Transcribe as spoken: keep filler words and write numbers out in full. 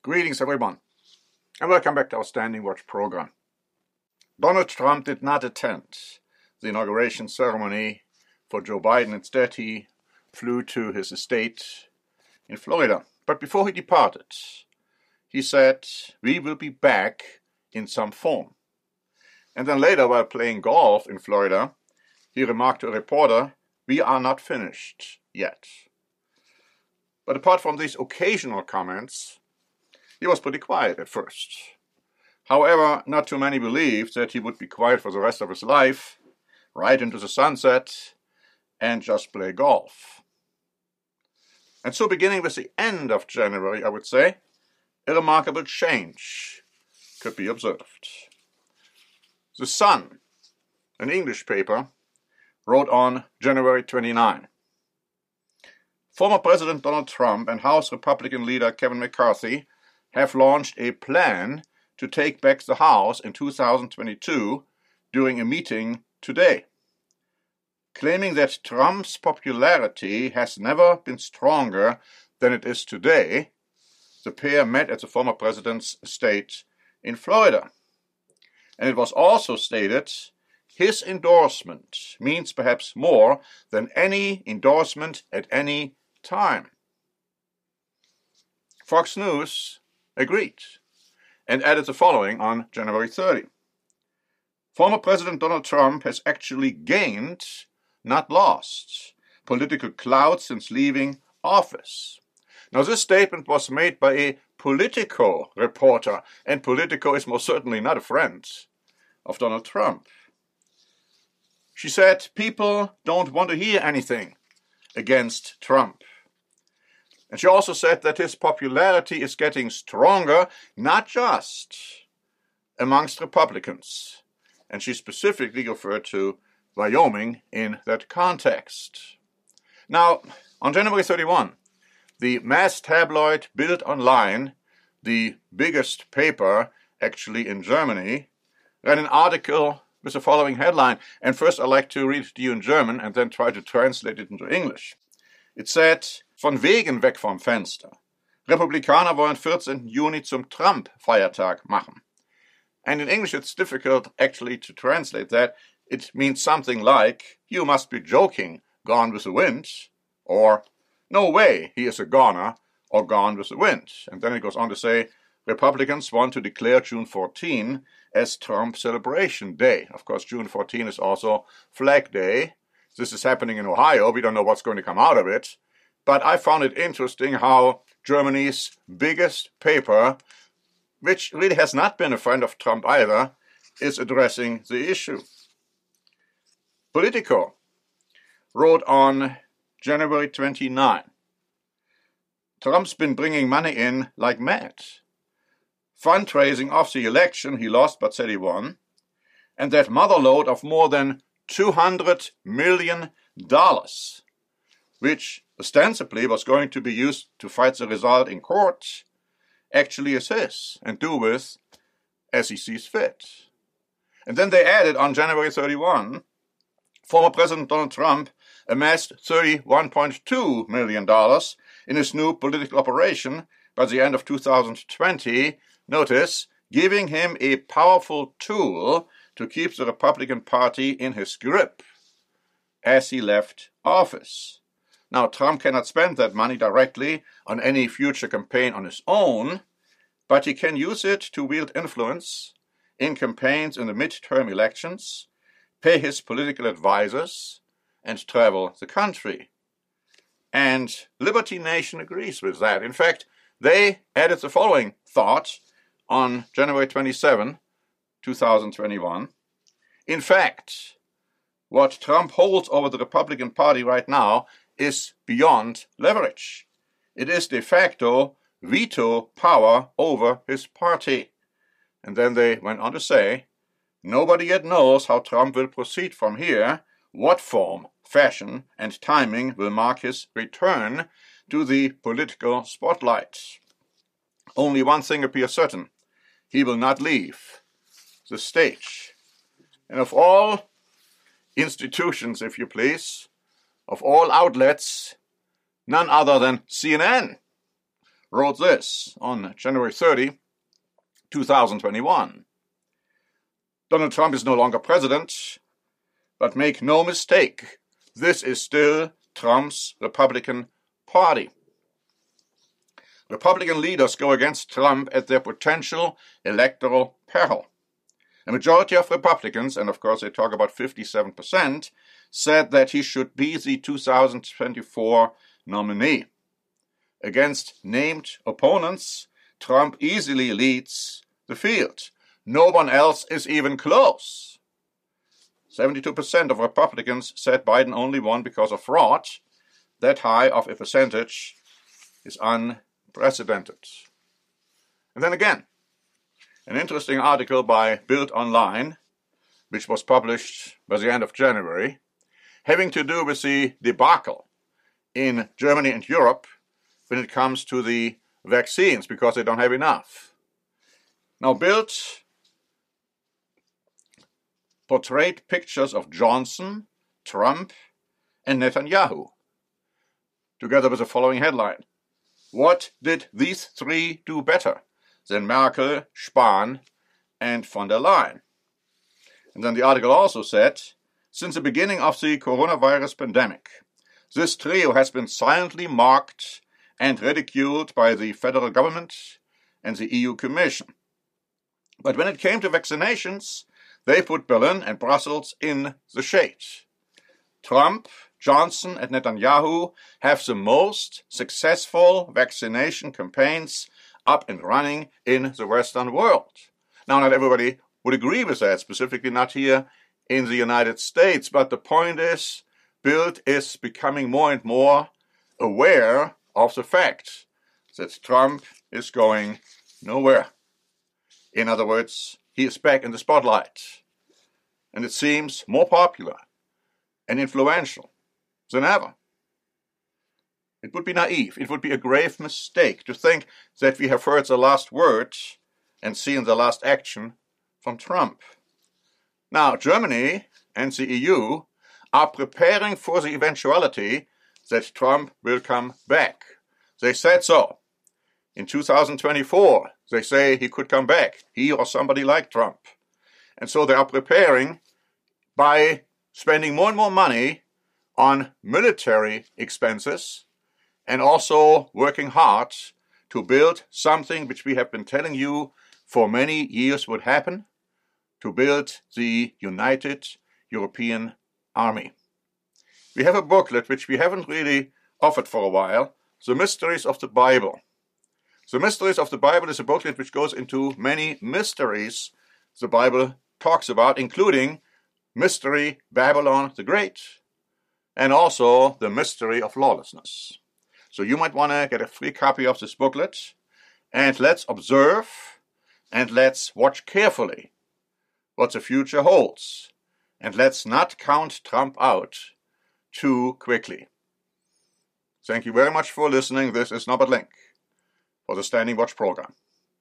Greetings everyone, and welcome back to our Standing Watch program. Donald Trump did not attend the inauguration ceremony for Joe Biden. Instead, he flew to his estate in Florida. But before he departed, he said, "We will be back in some form." And then later, while playing golf in Florida, he remarked to a reporter, "We are not finished yet." But apart from these occasional comments, he was pretty quiet at first. However, not too many believed that he would be quiet for the rest of his life, right into the sunset, and just play golf. And so beginning with the end of January, I would say, a remarkable change could be observed. The Sun, an English paper, wrote on January twenty-ninth, "Former President Donald Trump and House Republican leader Kevin McCarthy have launched a plan to take back the House in two thousand twenty-two during a meeting today. Claiming that Trump's popularity has never been stronger than it is today, the pair met at the former president's estate in Florida. And it was also stated his endorsement means perhaps more than any endorsement at any time." Fox News agreed and added the following on January thirtieth. "Former President Donald Trump has actually gained, not lost, political clout since leaving office." Now, this statement was made by a Politico reporter, and Politico is most certainly not a friend of Donald Trump. She said, "People don't want to hear anything against Trump." And she also said that his popularity is getting stronger, not just amongst Republicans. And she specifically referred to Wyoming in that context. Now, on January thirty-first, the mass tabloid Bild Online, the biggest paper actually in Germany, ran an article with the following headline. And first I'd like to read it to you in German and then try to translate it into English. It said, "Von wegen weg vom Fenster. Republikaner wollen vierzehnten Juni zum Trump-Feiertag machen." And in English it's difficult actually to translate that. It means something like, "You must be joking, Gone with the Wind," or "No way, he is a goner," or "Gone with the Wind." And then it goes on to say, "Republicans want to declare June fourteenth as Trump Celebration Day." Of course, June fourteenth is also Flag Day. This is happening in Ohio. We don't know what's going to come out of it. But I found it interesting how Germany's biggest paper, which really has not been a friend of Trump either, is addressing the issue. Politico wrote on January twenty-ninth, "Trump's been bringing money in like mad. Fundraising off the election, he lost but said he won, and that motherlode of more than two hundred million dollars, which ostensibly was going to be used to fight the result in court, actually is his, and do with as he sees fit." And then they added on January thirty-first, "Former President Donald Trump amassed thirty-one point two million dollars in his new political operation by the end of two thousand twenty, notice, giving him a powerful tool to keep the Republican Party in his grip as he left office." Now, Trump cannot spend that money directly on any future campaign on his own, but he can use it to wield influence in campaigns in the midterm elections, pay his political advisors, and travel the country. And Liberty Nation agrees with that. In fact, they added the following thought on January twenty-seventh, two thousand twenty-one. "In fact, what Trump holds over the Republican Party right now is beyond leverage. It is de facto veto power over his party." And then they went on to say, "Nobody yet knows how Trump will proceed from here, what form, fashion, and timing will mark his return to the political spotlight. Only one thing appears certain: he will not leave the stage." And of all institutions, if you please, of all outlets, none other than C N N wrote this on January thirtieth, two thousand twenty-one. Donald Trump is no longer president, but make no mistake, this is still Trump's Republican Party. Republican leaders go against Trump at their potential electoral peril. A majority of Republicans, and of course they talk about fifty-seven percent, said that he should be the two thousand twenty-four nominee. Against named opponents, Trump easily leads the field. No one else is even close. seventy-two percent of Republicans said Biden only won because of fraud. That high of a percentage is unprecedented. And then again, an interesting article by Bild Online, which was published by the end of January, having to do with the debacle in Germany and Europe when it comes to the vaccines, because they don't have enough. Now, Bild portrayed pictures of Johnson, Trump, and Netanyahu, together with the following headline: What did these three do better than Merkel, Spahn, and von der Leyen? And then the article also said, since the beginning of the coronavirus pandemic, this trio has been silently mocked and ridiculed by the federal government and the E U Commission. But when it came to vaccinations, they put Berlin and Brussels in the shade. Trump, Johnson, and Netanyahu have the most successful vaccination campaigns up and running in the Western world. Now, not everybody would agree with that, specifically not here in the United States, but the point is, Bild is becoming more and more aware of the fact that Trump is going nowhere. In other words, he is back in the spotlight, and it seems more popular and influential than ever. It would be naive, it would be a grave mistake to think that we have heard the last word and seen the last action from Trump. Now, Germany and the E U are preparing for the eventuality that Trump will come back. They said so. In two thousand twenty-four, they say he could come back, he or somebody like Trump. And so they are preparing by spending more and more money on military expenses and also working hard to build something which we have been telling you for many years would happen, to build the United European Army. We have a booklet which we haven't really offered for a while, The Mysteries of the Bible. The Mysteries of the Bible is a booklet which goes into many mysteries the Bible talks about, including Mystery Babylon the Great, and also the mystery of lawlessness. So you might want to get a free copy of this booklet, and let's observe and let's watch carefully what the future holds, and let's not count Trump out too quickly. Thank you very much for listening. This is Norbert Link for the Standing Watch program.